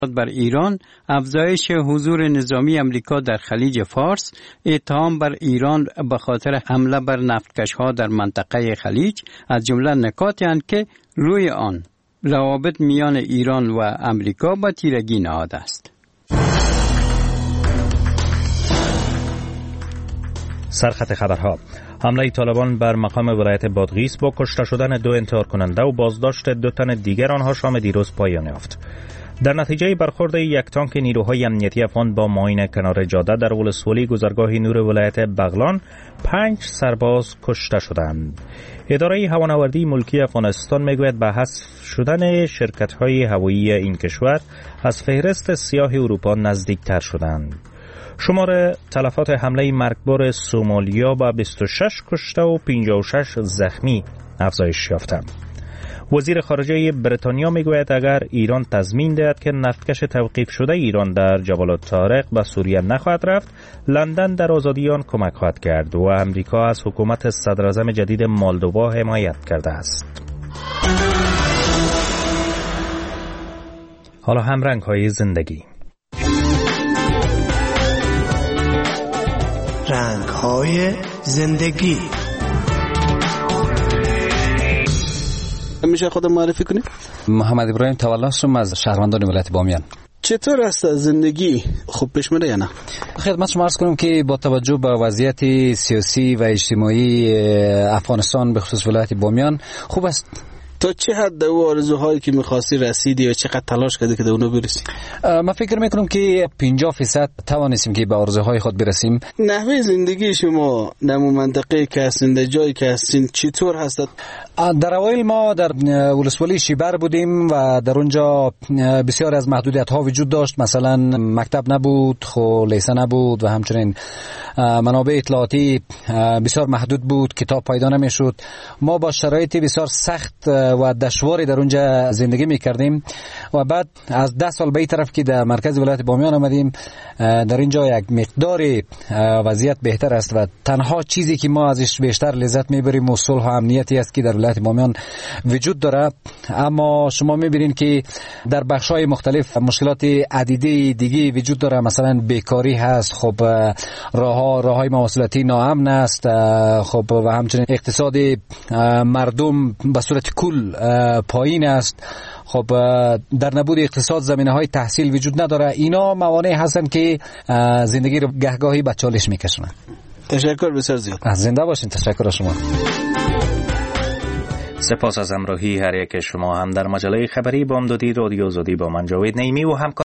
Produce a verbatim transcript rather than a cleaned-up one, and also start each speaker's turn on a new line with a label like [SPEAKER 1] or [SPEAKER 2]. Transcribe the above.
[SPEAKER 1] بر ایران، افزایش حضور نظامی امریکا در خلیج فارس، اتهام بر ایران به خاطر حمله بر نفتکش‌ها در منطقه خلیج از جمله نکاتی اند که روی آن روابط میان ایران و امریکا به تیرگی نهاده است.
[SPEAKER 2] سرخط خبرها: حمله طالبان بر مقام ولایت بادغیس با کشته شدن دو انتحار کننده و بازداشت دو تن دیگر آنها شام دیروز پایان یافت. در نتیجه برخورد یک تانک نیروهای امنیتی افغان با ماین کنار جاده در ولسوالی گذرگاه نور ولایت بغلان پنج سرباز کشته شدند. اداره هوانوردی ملکی افغانستان میگوید به حذف شدن شرکت‌های هوایی این کشور از فهرست سیاه اروپا نزدیکتر شدند. شمار تلفات حمله مرگبار سومالیا با بیست و شش کشته و پنجاه و شش زخمی افزایش یافته. وزیر خارجه بریتانیا میگوید اگر ایران تضمین دهد که نفتکش توقیف شده ایران در جبل الطارق به سوریه نخواهد رفت، لندن در آزادی آن کمک خواهد کرد و امریکا از حکومت صدراعظم جدید مالدووا حمایت کرده است. حالا هم رنگ‌های زندگی.
[SPEAKER 3] رنگ‌های زندگی.
[SPEAKER 4] میشه خودم معرفی کنی؟
[SPEAKER 5] محمد ابراهیم تولاستم از شهروندان ولایت بامیان.
[SPEAKER 4] چطور است زندگی؟ خوب پیش میره یا نه؟
[SPEAKER 5] خدمت شما عرض کنم که با توجه به وضعیت سیاسی و اجتماعی افغانستان به خصوص ولایت بامیان خوب است.
[SPEAKER 4] تا چه حد در آرزوهایی که می‌خواستی رسیدی و چقدر تلاش کردی که در اونو برسی؟
[SPEAKER 5] من فکر میکنم که پنجاه درصد توانستیم که به آرزوهای خود برسیم.
[SPEAKER 4] نحوه زندگی شما در منطقه که هستین، در جایی که هستین چطور هست؟
[SPEAKER 5] در اوایل ما در ولسوالی شیبر بودیم و در اونجا بسیار از محدودیت‌ها وجود داشت. مثلا مکتب نبود، خو لیسه نبود و همچنین منابع اطلاعاتی بسیار محدود بود، کتاب پیدا نمیشد. ما با شرایط بسیار سخت و دشواری در اونجا زندگی میکردیم و بعد از ده سال به این طرف که در مرکز ولایت بامیان آمدیم، در اینجا یک مقدار وضعیت بهتر است و تنها چیزی که ما ازش بیشتر لذت میبریم و صلح و امنیتی است که در ولایت بامیان وجود داره. اما شما میبینید که در بخش‌های مختلف مشکلات عدیده دیگه وجود داره. مثلا بیکاری هست، خب راه‌ها راه‌های مواصلاتی ناامن است، خب و همچنین اقتصاد مردم به صورت کل پایین است. خب در نبود اقتصاد زمینه‌های تحصیل وجود نداره. اینا موانع هستند که زندگی رو گهگاهی به چالش میکشونن.
[SPEAKER 4] تشکر بسیار زیاد.
[SPEAKER 5] زنده باشین. تشکر از شما.
[SPEAKER 2] سپاس از همراهی هر یک شما هم در مجله خبری بامدادی رادیو زودی با من جاوید نعیمی و همکار